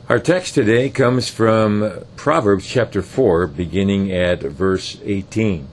Our text today comes from Proverbs chapter 4, beginning at verse 18.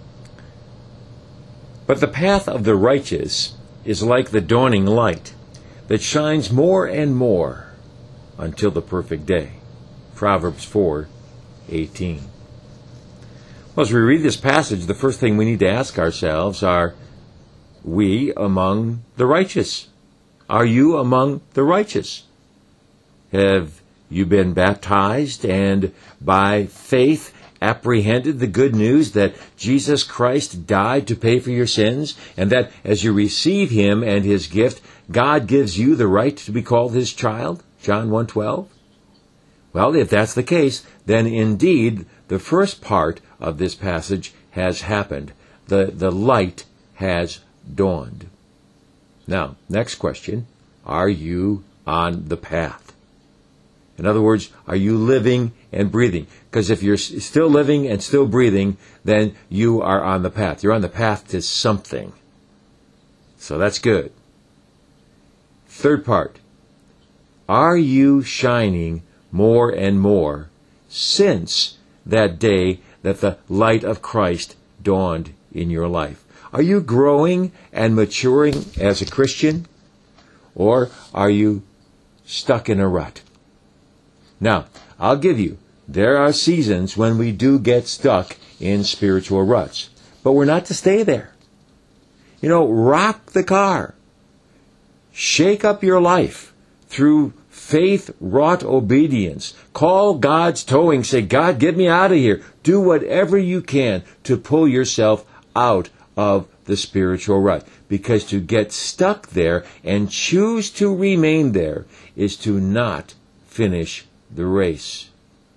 But the path of the righteous is like the dawning light that shines more and more until the perfect day. Proverbs 4:18. Well, as we read this passage, the first thing we need to ask ourselves are we among the righteous? Are you among the righteous? Have you been baptized and by faith apprehended the good news that Jesus Christ died to pay for your sins, and that as you receive Him and His gift, God gives you the right to be called His child? John 1:12. Well, if that's the case, then indeed the first part of this passage has happened. The light has dawned. Now, next question, are you on the path? In other words, are you living and breathing? Because if you're still living and still breathing, then you are on the path. You're on the path to something. So that's good. Third part, are you shining more and more since that day that the light of Christ dawned in your life? Are you growing and maturing as a Christian? Or are you stuck in a rut? Now, I'll give you, there are seasons when we do get stuck in spiritual ruts. But we're not to stay there. Rock the car. Shake up your life through faith-wrought obedience. Call God's towing. Say, God, get me out of here. Do whatever you can to pull yourself out of the spiritual rut. Because to get stuck there and choose to remain there is to not finish the race,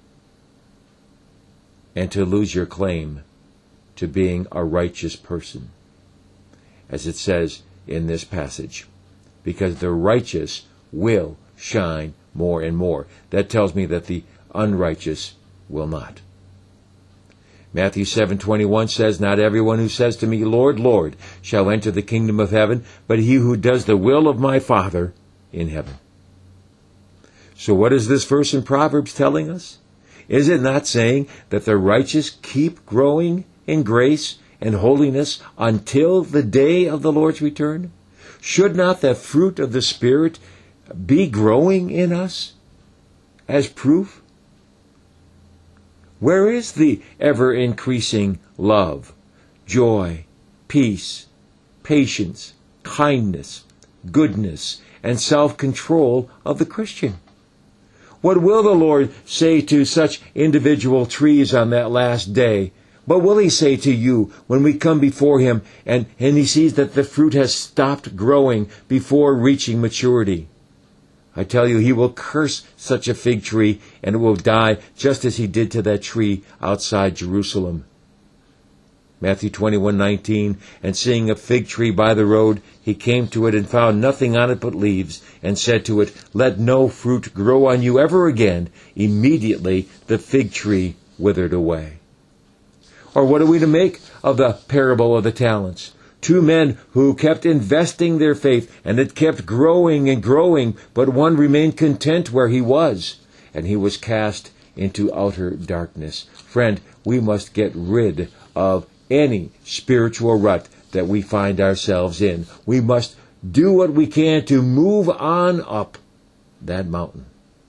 and to lose your claim to being a righteous person, as it says in this passage, because the righteous will shine more and more. That tells me that the unrighteous will not. Matthew 7:21 says, Not everyone who says to me, Lord, Lord, shall enter the kingdom of heaven, but he who does the will of my Father in heaven. So what is this verse in Proverbs telling us? Is it not saying that the righteous keep growing in grace and holiness until the day of the Lord's return? Should not the fruit of the Spirit be growing in us as proof? Where is the ever-increasing love, joy, peace, patience, kindness, goodness, and self-control of the Christian? What will the Lord say to such individual trees on that last day? What will He say to you when we come before Him and He sees that the fruit has stopped growing before reaching maturity? I tell you, He will curse such a fig tree, and it will die just as He did to that tree outside Jerusalem. Matthew 21:19, And seeing a fig tree by the road, He came to it and found nothing on it but leaves, and said to it, Let no fruit grow on you ever again. Immediately the fig tree withered away. Or what are we to make of the parable of the talents? 2 men who kept investing their faith, and it kept growing and growing, but one remained content where he was, and he was cast into outer darkness. Friend, we must get rid of any spiritual rut that we find ourselves in. We must do what we can to move on up that mountain.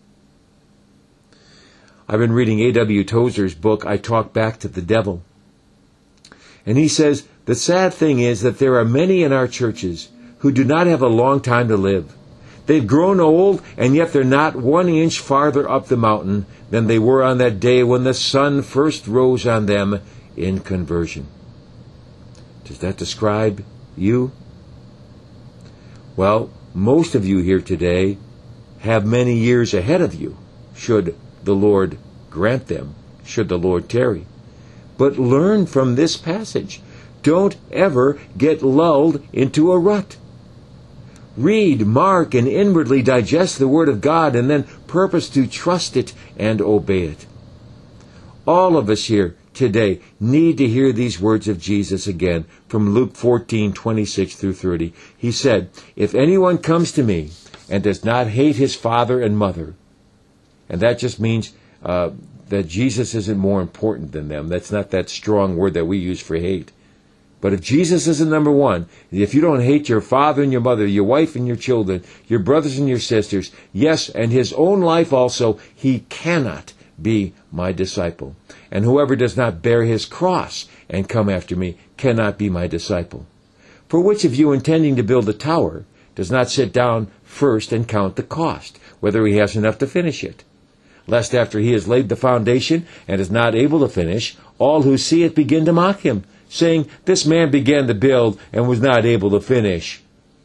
I've been reading A.W. Tozer's book, I Talk Back to the Devil. And he says, the sad thing is that there are many in our churches who do not have a long time to live. They've grown old, and yet they're not 1 inch farther up the mountain than they were on that day when the sun first rose on them in conversion. Does that describe you? Well, most of you here today have many years ahead of you, should the Lord grant them, should the Lord tarry. But learn from this passage. Don't ever get lulled into a rut. Read, mark, and inwardly digest the Word of God, and then purpose to trust it and obey it. All of us here today need to hear these words of Jesus again from Luke 14:26 through 30. He said, If anyone comes to me and does not hate his father and mother, And that just means that Jesus isn't more important than them. That's not that strong word that we use for hate. But if Jesus isn't number one, if you don't hate your father and your mother, your wife and your children, your brothers and your sisters, yes, and his own life also, he cannot be my disciple. And whoever does not bear his cross and come after me cannot be my disciple. For which of you, intending to build a tower, does not sit down first and count the cost, whether he has enough to finish it? Lest after he has laid the foundation and is not able to finish, all who see it begin to mock him, saying, this man began to build and was not able to finish.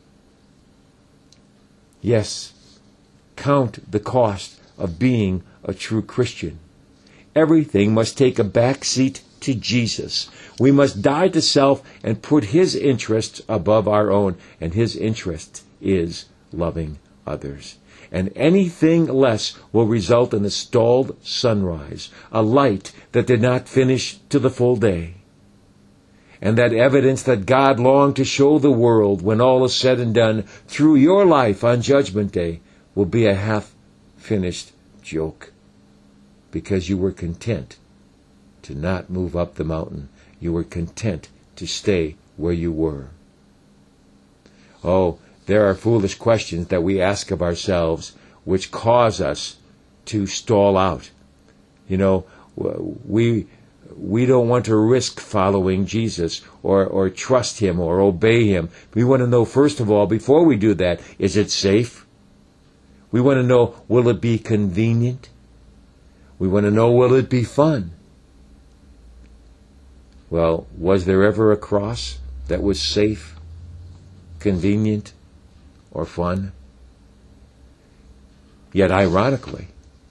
Yes, count the cost of being a true Christian. Everything must take a back seat to Jesus. We must die to self and put his interests above our own, and his interest is loving others. And anything less will result in a stalled sunrise, a light that did not finish to the full day. And that evidence that God longed to show the world when all is said and done through your life on Judgment Day will be a half-finished joke, because you were content to not move up the mountain. You were content to stay where you were. Oh, there are foolish questions that we ask of ourselves which cause us to stall out. You know, we don't want to risk following Jesus or trust him or obey him. We want to know, first of all, before we do that, is it safe? We want to know, will it be convenient? We want to know, will it be fun? Well, was there ever a cross that was safe, convenient, or fun? Yet ironically,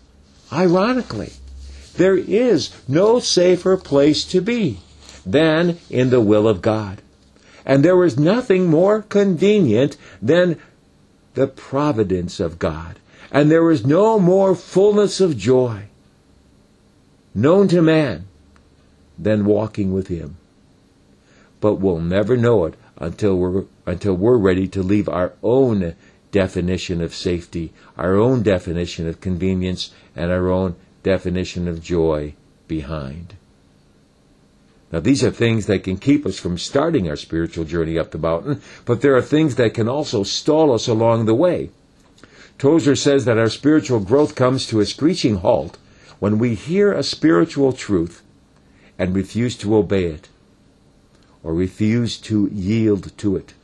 there is no safer place to be than in the will of God. And there is nothing more convenient than the providence of God. And there is no more fullness of joy known to man than walking with him. But we'll never know it until we're ready to leave our own definition of safety, our own definition of convenience, and our own definition of joy behind. Now, these are things that can keep us from starting our spiritual journey up the mountain, but there are things that can also stall us along the way. Tozer says that our spiritual growth comes to a screeching halt when we hear a spiritual truth and refuse to obey it, or refuse to yield to it.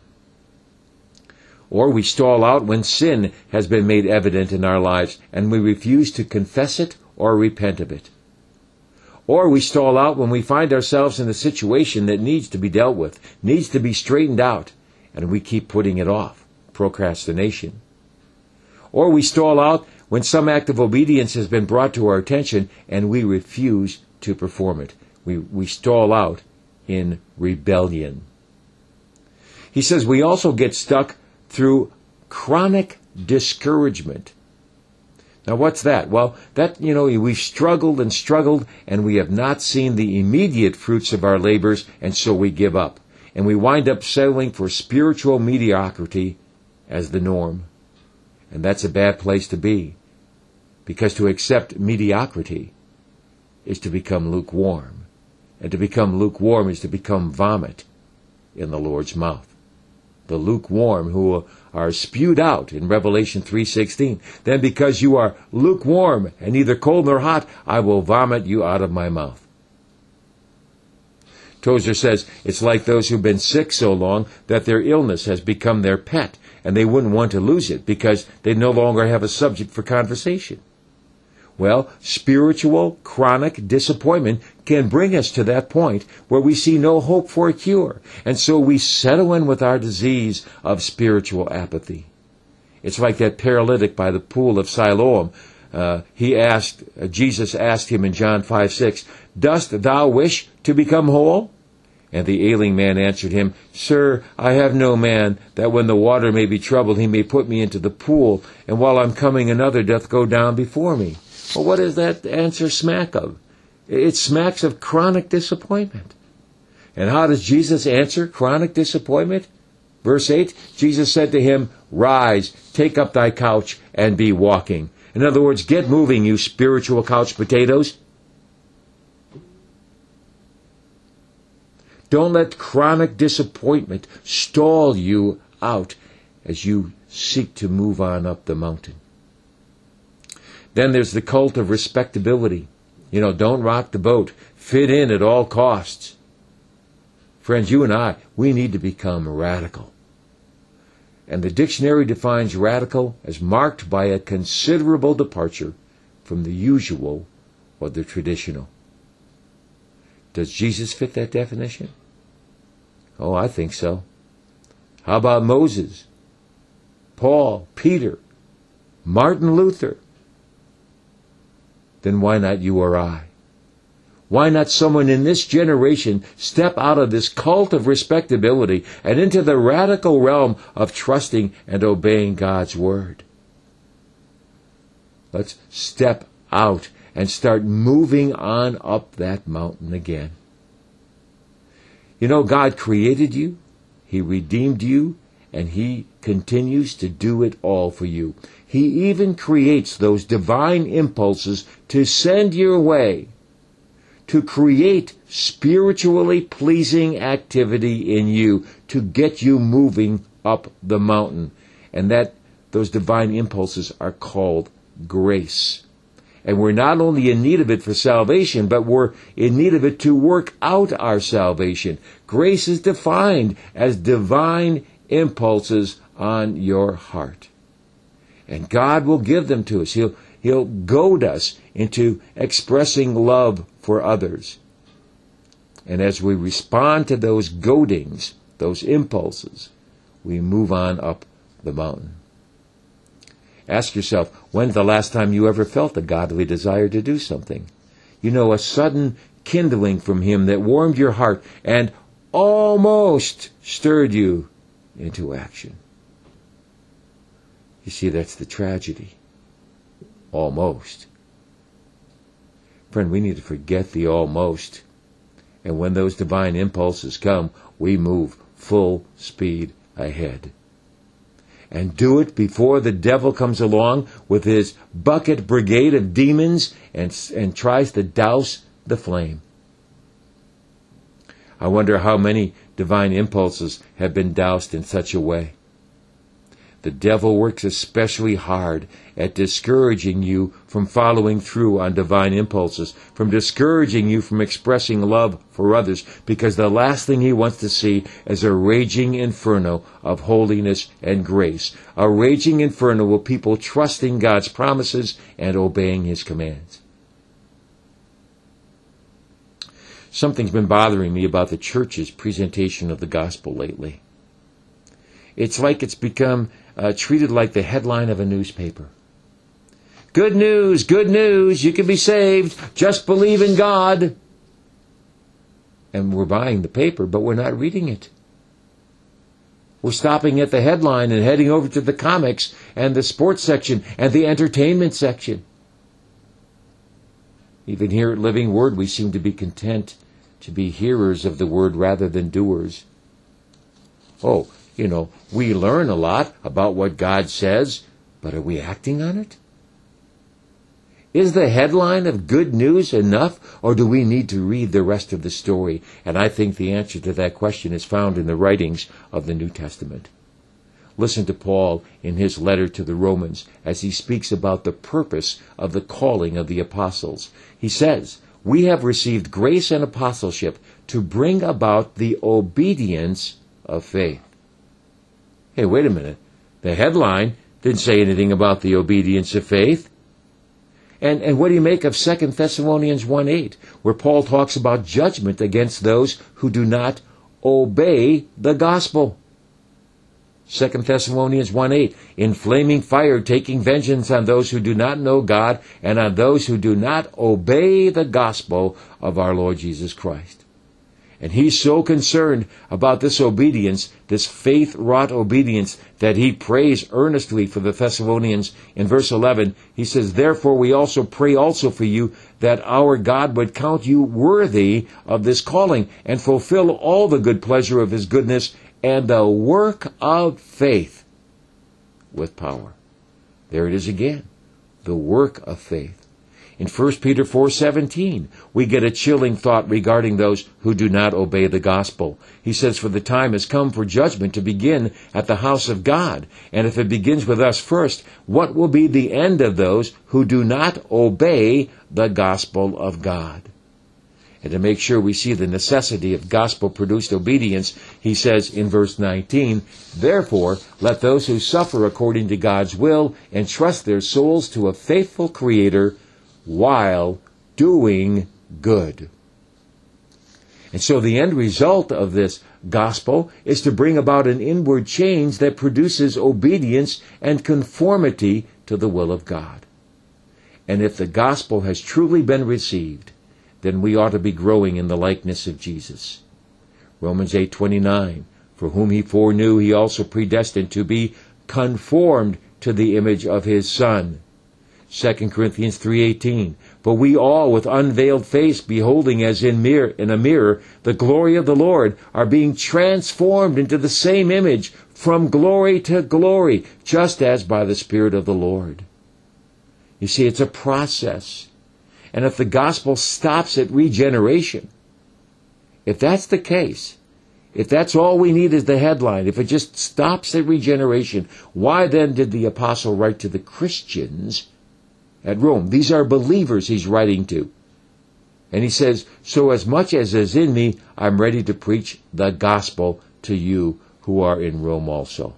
Or we stall out when sin has been made evident in our lives and we refuse to confess it or repent of it. Or we stall out when we find ourselves in a situation that needs to be dealt with, needs to be straightened out, and we keep putting it off, procrastination. Or we stall out when some act of obedience has been brought to our attention and we refuse to perform it. We stall out in rebellion. He says we also get stuck through chronic discouragement. Now, what's that? Well, we've struggled and struggled, and we have not seen the immediate fruits of our labors, and so we give up. And we wind up settling for spiritual mediocrity as the norm. And that's a bad place to be, because to accept mediocrity is to become lukewarm. And to become lukewarm is to become vomit in the Lord's mouth. The lukewarm who are spewed out in Revelation 3:16. Then because you are lukewarm and neither cold nor hot, I will vomit you out of my mouth. Tozer says it's like those who've been sick so long that their illness has become their pet, and they wouldn't want to lose it because they no longer have a subject for conversation. Well, spiritual chronic disappointment can bring us to that point where we see no hope for a cure, and so we settle in with our disease of spiritual apathy. It's like that paralytic by the pool of Siloam. Jesus asked him in John 5:6, "Dost thou wish to become whole?" And the ailing man answered him, "Sir, I have no man, that when the water may be troubled, he may put me into the pool, and while I'm coming another doth go down before me." Well, what does that answer smack of? It smacks of chronic disappointment. And how does Jesus answer chronic disappointment? Verse 8, Jesus said to him, "Rise, take up thy couch, and be walking." In other words, get moving, you spiritual couch potatoes. Don't let chronic disappointment stall you out as you seek to move on up the mountain. Then there's the cult of respectability. Don't rock the boat. Fit in at all costs. Friends, you and I, we need to become radical. And the dictionary defines radical as marked by a considerable departure from the usual or the traditional. Does Jesus fit that definition? Oh, I think so. How about Moses, Paul, Peter, Martin Luther? Then why not you or I? Why not someone in this generation step out of this cult of respectability and into the radical realm of trusting and obeying God's Word? Let's step out and start moving on up that mountain again. God created you, He redeemed you, and He continues to do it all for you. He even creates those divine impulses to send your way, to create spiritually pleasing activity in you, to get you moving up the mountain. And those divine impulses are called grace. And we're not only in need of it for salvation, but we're in need of it to work out our salvation. Grace is defined as divine impulses on your heart. And God will give them to us. He'll goad us into expressing love for others. And as we respond to those goadings, those impulses, we move on up the mountain. Ask yourself, when's the last time you ever felt a godly desire to do something? A sudden kindling from Him that warmed your heart and almost stirred you into action. You see, that's the tragedy. Almost. Friend, we need to forget the almost. And when those divine impulses come, we move full speed ahead. And do it before the devil comes along with his bucket brigade of demons and tries to douse the flame. I wonder how many divine impulses have been doused in such a way. The devil works especially hard at discouraging you from following through on divine impulses, from discouraging you from expressing love for others, because the last thing he wants to see is a raging inferno of holiness and grace, a raging inferno of people trusting God's promises and obeying His commands. Something's been bothering me about the church's presentation of the gospel lately. It's like it's become treated like the headline of a newspaper. Good news, you can be saved, just believe in God. And we're buying the paper, but we're not reading it. We're stopping at the headline and heading over to the comics and the sports section and the entertainment section. Even here at Living Word, we seem to be content to be hearers of the Word rather than doers. We learn a lot about what God says, but are we acting on it? Is the headline of good news enough, or do we need to read the rest of the story? And I think the answer to that question is found in the writings of the New Testament. Listen to Paul in his letter to the Romans as he speaks about the purpose of the calling of the apostles. He says, "We have received grace and apostleship to bring about the obedience of faith." Hey, wait a minute. The headline didn't say anything about the obedience of faith. And what do you make of 2 Thessalonians 1:8, where Paul talks about judgment against those who do not obey the gospel? 2 Thessalonians 1:8, in flaming fire taking vengeance on those who do not know God and on those who do not obey the gospel of our Lord Jesus Christ. And he's so concerned about this obedience, this faith-wrought obedience, that he prays earnestly for the Thessalonians. In verse 11, he says, "Therefore we also pray also for you, that our God would count you worthy of this calling, and fulfill all the good pleasure of His goodness, and the work of faith with power." There it is again. the work of faith. In 1 Peter 4:17, we get a chilling thought regarding those who do not obey the gospel. He says, "For the time has come for judgment to begin at the house of God. And if it begins with us first, what will be the end of those who do not obey the gospel of God?" And to make sure we see the necessity of gospel-produced obedience, he says in verse 19, "Therefore, let those who suffer according to God's will entrust their souls to a faithful Creator while doing good." And so the end result of this gospel is to bring about an inward change that produces obedience and conformity to the will of God. And if the gospel has truly been received, then we ought to be growing in the likeness of Jesus. Romans 8:29, "For whom he foreknew, he also predestined to be conformed to the image of his Son." 2 Corinthians 3:18, "But we all with unveiled face, beholding as in a mirror the glory of the Lord, are being transformed into the same image from glory to glory, just as by the Spirit of the Lord." You see, it's a process. And if the gospel stops at regeneration, if that's the case, if that's all we need is the headline, if it just stops at regeneration, why then did the apostle write to the Christians at Rome? These are believers he's writing to. And he says, "So as much as is in me, I'm ready to preach the gospel to you who are in Rome also."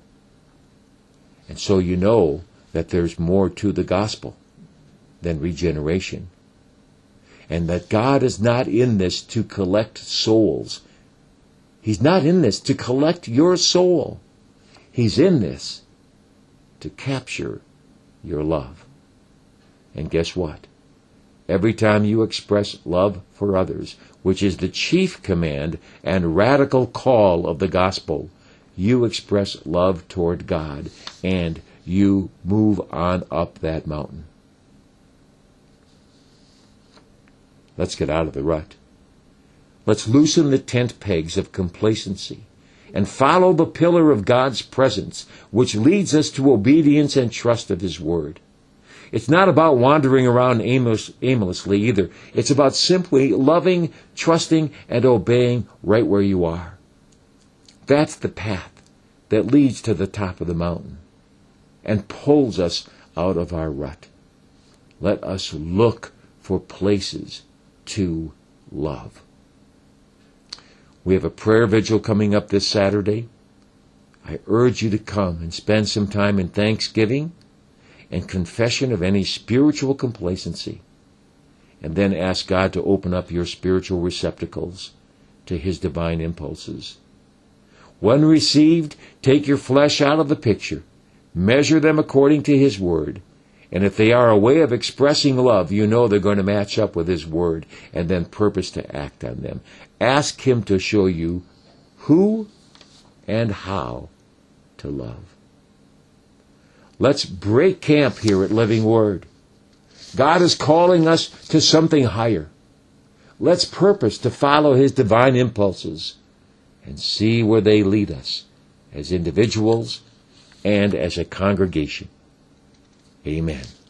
And so you know that there's more to the gospel than regeneration. And that God is not in this to collect souls. He's not in this to collect your soul. He's in this to capture your love. And guess what? Every time you express love for others, which is the chief command and radical call of the gospel, you express love toward God, and you move on up that mountain. Let's get out of the rut. Let's loosen the tent pegs of complacency and follow the pillar of God's presence, which leads us to obedience and trust of His Word. It's not about wandering around aimlessly either. It's about simply loving, trusting, and obeying right where you are. That's the path that leads to the top of the mountain and pulls us out of our rut. Let us look for places to love. We have a prayer vigil coming up this Saturday. I urge you to come and spend some time in thanksgiving and confession of any spiritual complacency, and then ask God to open up your spiritual receptacles to His divine impulses. When received, take your flesh out of the picture, measure them according to His Word, and if they are a way of expressing love, you know they're going to match up with His Word, and then purpose to act on them. Ask Him to show you who and how to love. Let's break camp here at Living Word. God is calling us to something higher. Let's purpose to follow His divine impulses and see where they lead us as individuals and as a congregation. Amen.